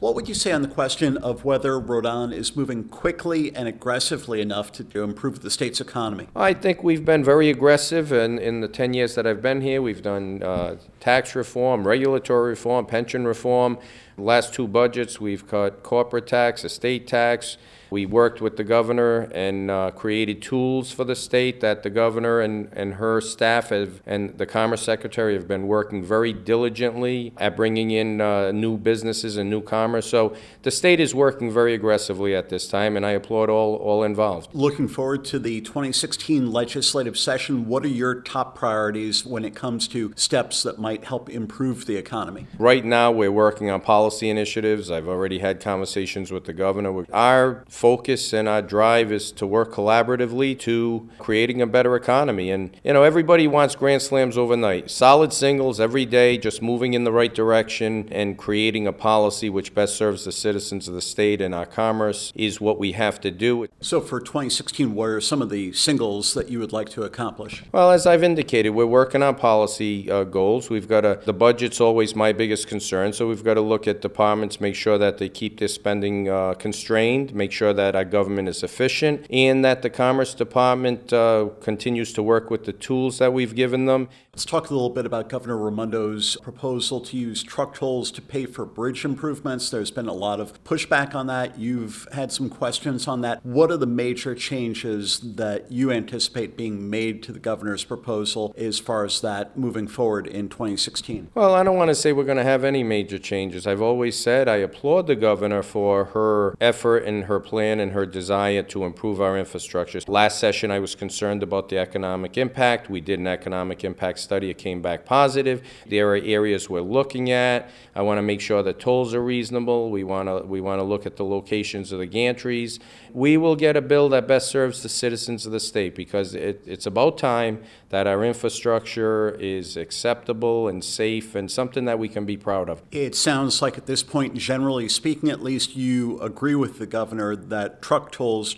What would you say on the question of whether Rhode Island is moving quickly and aggressively enough to improve the state's economy? I think we've been very aggressive in the 10 years that I've been here. We've done tax reform, regulatory reform, pension reform. The last two budgets, we've cut corporate tax, estate tax. We worked with the governor and created tools for the state that the governor and her staff and the Commerce Secretary have been working very diligently at bringing in new businesses and new commerce. So the state is working very aggressively at this time, and I applaud all involved. Looking forward to the 2016 legislative session, what are your top priorities when it comes to steps that might help improve the economy? Right now, we're working on policy initiatives. I've already had conversations with the governor. Our focus and our drive is to work collaboratively to creating a better economy. And, everybody wants grand slams overnight. Solid singles every day, just moving in the right direction and creating a policy which best serves the citizens of the state and our commerce is what we have to do. So for 2016, what are some of the singles that you would like to accomplish? Well, as I've indicated, we're working on policy goals. The budget's always my biggest concern, so we've got to look at departments, make sure that they keep their spending constrained, make sure that our government is efficient, and that the Commerce Department continues to work with the tools that we've given them. Let's talk a little bit about Governor Raimondo's proposal to use truck tolls to pay for bridge improvements. There's been a lot of pushback on that. You've had some questions on that. What are the major changes that you anticipate being made to the governor's proposal as far as that moving forward in 2016? Well, I don't want to say we're going to have any major changes. I've always said I applaud the governor for her effort and her plan and her desire to improve our infrastructure. Last session, I was concerned about the economic impact. We did an economic impact study. It came back positive. There are areas we're looking at. I want to make sure that tolls are reasonable. We want to look at the locations of the gantries. We will get a bill that best serves the citizens of the state because it's about time that our infrastructure is acceptable and safe and something that we can be proud of. It sounds like at this point, generally speaking, at least you agree with the governor that truck tolls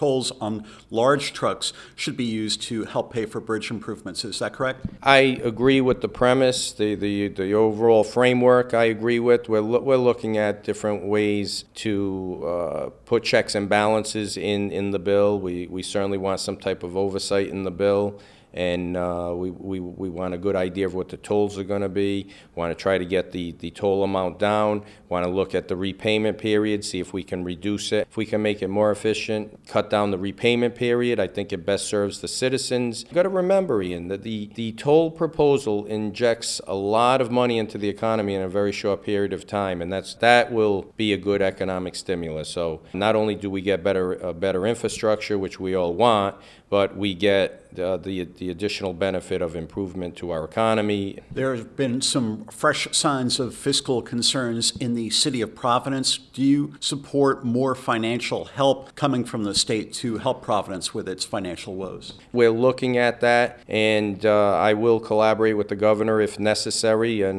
on large trucks should be used to help pay for bridge improvements. Is that correct? I agree with the premise, the overall framework I agree with. We're looking at different ways to put checks and balances in the bill. We certainly want some type of oversight in the bill. And we want a good idea of what the tolls are going to be. Want to try to get the toll amount down. Want to look at the repayment period, see if we can reduce it. If we can make it more efficient, cut down the repayment period, I think it best serves the citizens. You've got to remember, Ian, that the toll proposal injects a lot of money into the economy in a very short period of time, and that will be a good economic stimulus. So not only do we get better infrastructure, which we all want, but we get the additional benefit of improvement to our economy. There have been some fresh signs of fiscal concerns in the city of Providence. Do you support more financial help coming from the state to help Providence with its financial woes? We're looking at that, and I will collaborate with the governor if necessary. And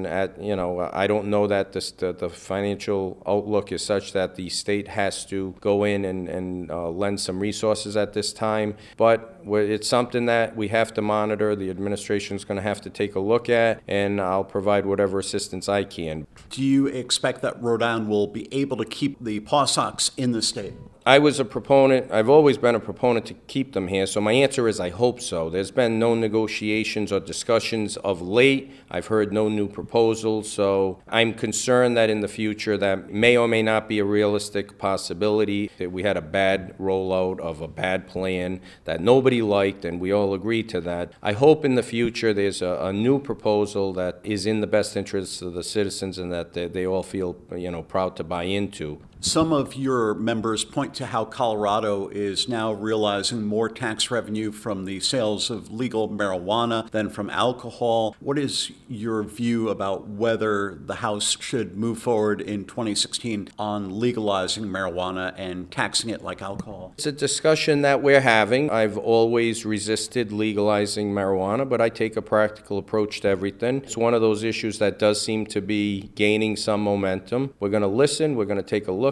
I don't know that the financial outlook is such that the state has to go in and lend some resources at this time, but it's something that we have to monitor. The administration's going to have to take a look at, and I'll provide whatever assistance I can. Do you expect that Rhode Island will be able to keep the PawSox in the state? I was a proponent. I've always been a proponent to keep them here, so my answer is I hope so. There's been no negotiations or discussions of late. I've heard no new proposals, so I'm concerned that in the future that may or may not be a realistic possibility, that we had a bad rollout of a bad plan that nobody liked, and we all agreed to that. I hope in the future there's a new proposal that is in the best interests of the citizens and that they all feel proud to buy into. Some of your members point to how Colorado is now realizing more tax revenue from the sales of legal marijuana than from alcohol. What is your view about whether the House should move forward in 2016 on legalizing marijuana and taxing it like alcohol? It's a discussion that we're having. I've always resisted legalizing marijuana, but I take a practical approach to everything. It's one of those issues that does seem to be gaining some momentum. We're going to listen. We're going to take a look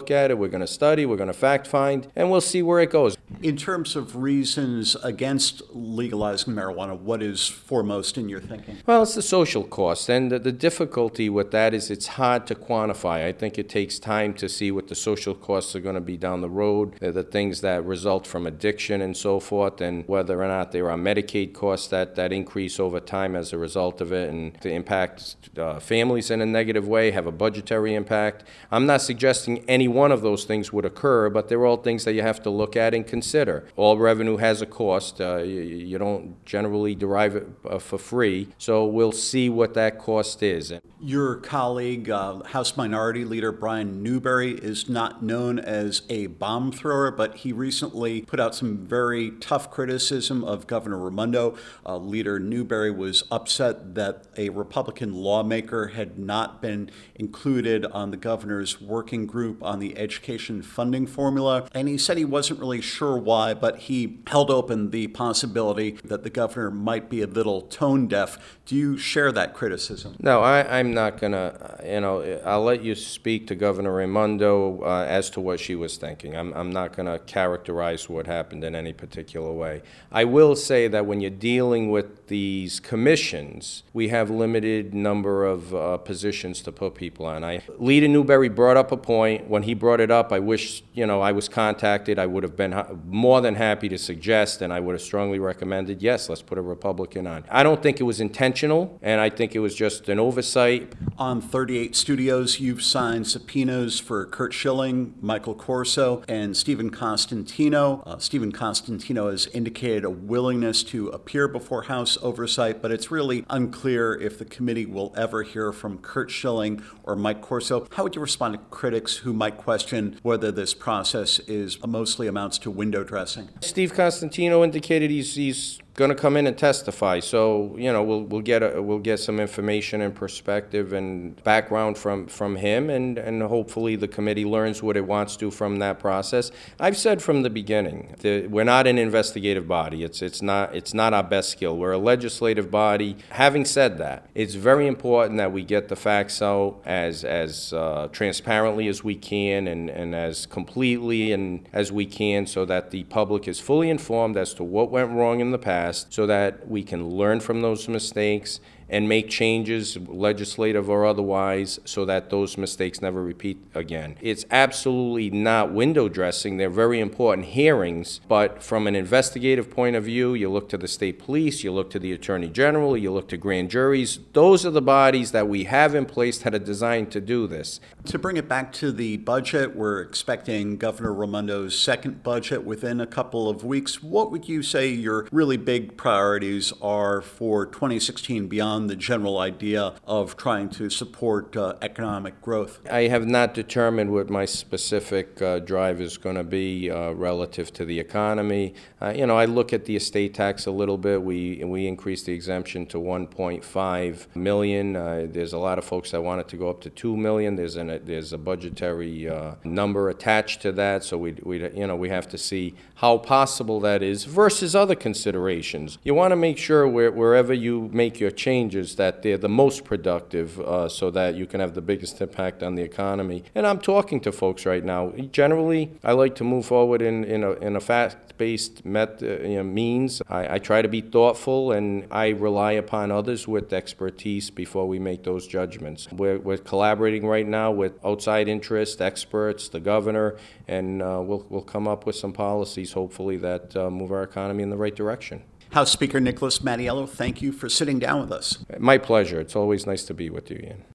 look at it, we're going to study, we're going to fact find, and we'll see where it goes. In terms of reasons against legalizing marijuana, what is foremost in your thinking? Well, it's the social cost, and the difficulty with that is it's hard to quantify. I think it takes time to see what the social costs are going to be down the road, the things that result from addiction and so forth, and whether or not there are Medicaid costs that increase over time as a result of it, and to impact families in a negative way, have a budgetary impact. I'm not suggesting any one of those things would occur, but they're all things that you have to look at and consider. All revenue has a cost. You don't generally derive it for free, so we'll see what that cost is. Your colleague, House Minority Leader Brian Newberry, is not known as a bomb thrower, but he recently put out some very tough criticism of Governor Raimondo. Leader Newberry was upset that a Republican lawmaker had not been included on the governor's working group on the education funding formula, and he said he wasn't really sure why, but he held open the possibility that the governor might be a little tone deaf. Do you share that criticism? No, I'm not going to, I'll let you speak to Governor Raimondo as to what she was thinking. I'm not going to characterize what happened in any particular way. I will say that when you're dealing with these commissions, we have limited number of positions to put people on. Leader Newberry brought up a point. When he brought it up, I wish, I was contacted. I would have been more than happy to suggest, and I would have strongly recommended, yes, let's put a Republican on. I don't think it was intentional, and I think it was just an oversight. On 38 Studios, you've signed subpoenas for Curt Schilling, Michael Corso, and Stephen Costantino. Stephen Costantino has indicated a willingness to appear before House oversight, but it's really unclear if the committee will ever hear from Curt Schilling or Mike Corso. How would you respond to critics who might question whether this process mostly amounts to window dressing? Steve Costantino indicated he's going to come in and testify, so we'll get some information and perspective and background from him, and hopefully the committee learns what it wants to from that process. I've said from the beginning that we're not an investigative body. It's not our best skill. We're a legislative body. Having said that, it's very important that we get the facts out as transparently as we can and as completely and as we can, so that the public is fully informed as to what went wrong in the past, so that we can learn from those mistakes and make changes, legislative or otherwise, so that those mistakes never repeat again. It's absolutely not window dressing. They're very important hearings, but from an investigative point of view, you look to the state police, you look to the attorney general, you look to grand juries. Those are the bodies that we have in place that are designed to do this. To bring it back to the budget, we're expecting Governor Raimondo's second budget within a couple of weeks. What would you say your really big priorities are for 2016 beyond the general idea of trying to support economic growth? I have not determined what my specific drive is going to be relative to the economy. I look at the estate tax a little bit. We increased the exemption to $1.5 million. There's a lot of folks that want it to go up to $2 million. There's a budgetary number attached to that, so we have to see how possible that is versus other considerations. You want to make sure wherever you make your changes that they're the most productive, so that you can have the biggest impact on the economy. And I'm talking to folks right now. Generally, I like to move forward in a fact-based means. I try to be thoughtful, and I rely upon others with expertise before we make those judgments. We're collaborating right now with outside interest, experts, the governor, and we'll come up with some policies, hopefully, that move our economy in the right direction. House Speaker Nicholas Mattiello, thank you for sitting down with us. My pleasure. It's always nice to be with you, Ian.